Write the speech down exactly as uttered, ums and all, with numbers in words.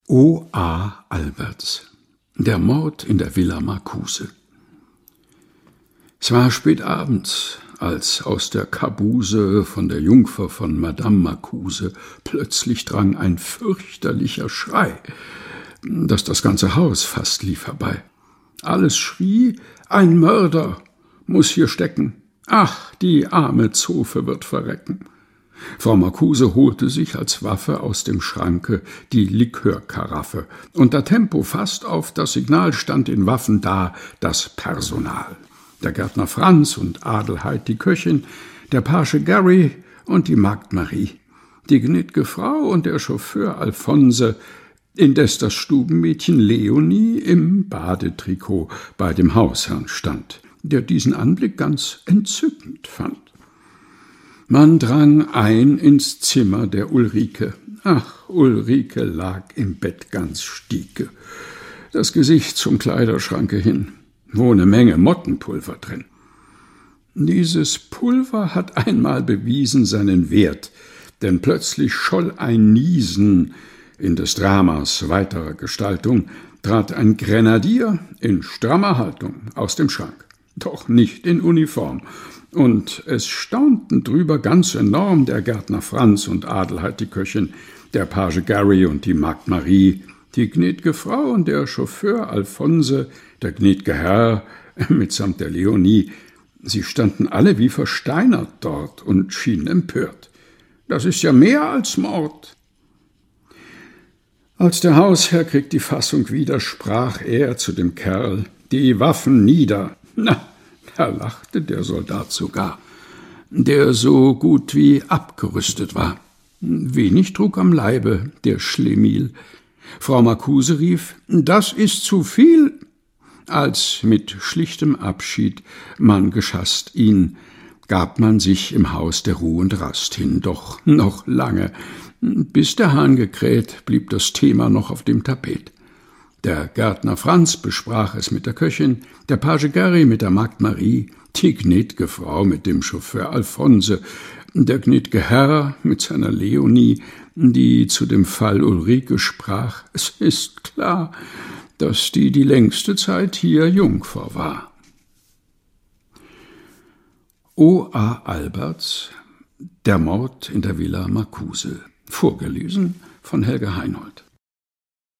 O. A. Alberts. Der Mord in der Villa Marcuse. Es war spät abends, als aus der Kabuse von der Jungfer von Madame Marcuse plötzlich drang ein fürchterlicher Schrei, dass das ganze Haus fast lief herbei. Alles schrie, ein Mörder muß hier stecken. Ach, die arme Zofe wird verrecken. Frau Marcuse holte sich als Waffe aus dem Schranke die Likörkaraffe, und da Tempo fast auf das Signal stand in Waffen da das Personal. Der Gärtner Franz und Adelheid die Köchin, der Page Gary und die Magd Marie, die gnäd'ge Frau und der Chauffeur Alphonse, indes das Stubenmädchen Leonie im Badetrikot bei dem Hausherrn stand, der diesen Anblick ganz entzückend fand. Man drang ein ins Zimmer der Ulrike. Ach, Ulrike lag im Bett ganz stieke, das Gesicht zum Kleiderschranke hin, wo ne Menge Mottenpulver drin. Dieses Pulver hat einmal bewiesen seinen Wert, denn plötzlich scholl ein Niesen in des Dramas weiterer Gestaltung, trat ein Grenadier in strammer Haltung aus dem Schrank, doch nicht in Uniform, und es staunten drüber ganz enorm der Gärtner Franz und Adelheid die Köchin, der Page Gary und die Magd Marie, die gnäd'ge Frau und der Chauffeur Alphonse, der gnäd'ge Herr mitsamt der Leonie. Sie standen alle wie versteinert dort und schienen empört. Das ist ja mehr als Mord. Als der Hausherr kriegt die Fassung wieder, sprach er zu dem Kerl: Die Waffen nieder. Na, da lachte der Soldat sogar, der so gut wie abgerüstet war. Wenig trug am Leibe der Schlemiel. Frau Marcuse rief: Das ist zu viel. Als mit schlichtem Abschied man geschasst ihn, gab man sich im Haus der Ruh und Rast hin. Doch noch lange, bis der Hahn gekräht, blieb das Thema noch auf dem Tapet. Der Gärtner Franz besprach es mit der Köchin, der Page Gary mit der Magd Marie, die gnäd'ge Frau mit dem Chauffeur Alphonse, der gnäd'ge Herr mit seiner Leonie, die zu dem Fall Ulrike sprach. Es ist klar, dass die die längste Zeit hier Jungfer war. O. A. Alberts. Der Mord in der Villa Marcuse. Vorgelesen von Helga Heinold.